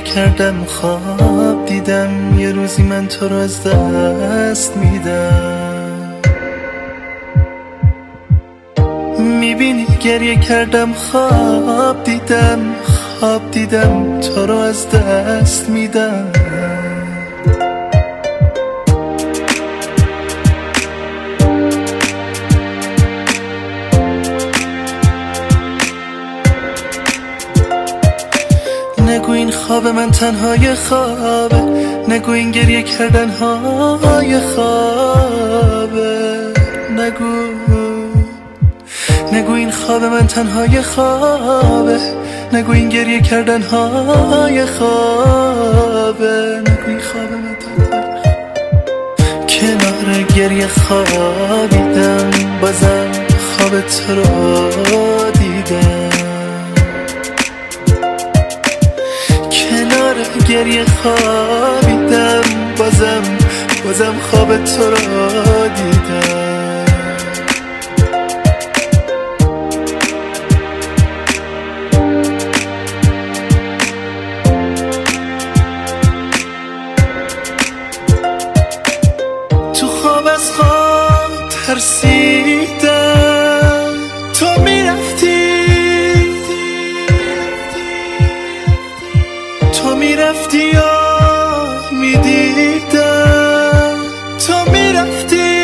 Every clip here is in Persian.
کردم خواب دیدم یه روزی من تو رو از دست میدم. میبینی گریه کردم خواب دیدم تو رو از دست میدم. نگو این خواب من تنهای خوابه، نگو این گریه کردن های خوابه، نگو این خواب من تنهای خوابه، نگو این گریه کردن های خوابه، نگو این خواب من تنهای کنار گریه خوابیدم بازم خواب تو رو دیدم. گریه خوابیدم بازم خواب تو رو دیدم. تو خواب از خواب ترسیدم تو میرفتی یا میدیدم تو میرفتی.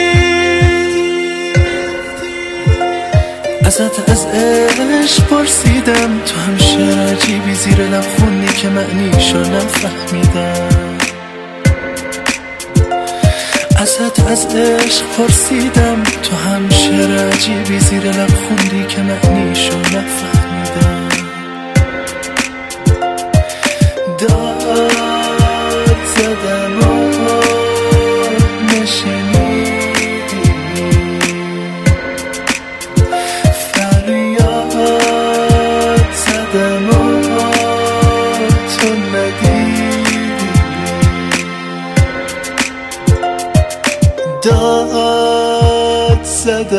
ازت از عشق پرسیدم تو هم شعر عجیبی زیر لب خوندی که معنیشو نفهمیدم. ازت از عشق پرسیدم تو هم شعر عجیبی زیر لب خوندی که معنیشو نفهمیدم.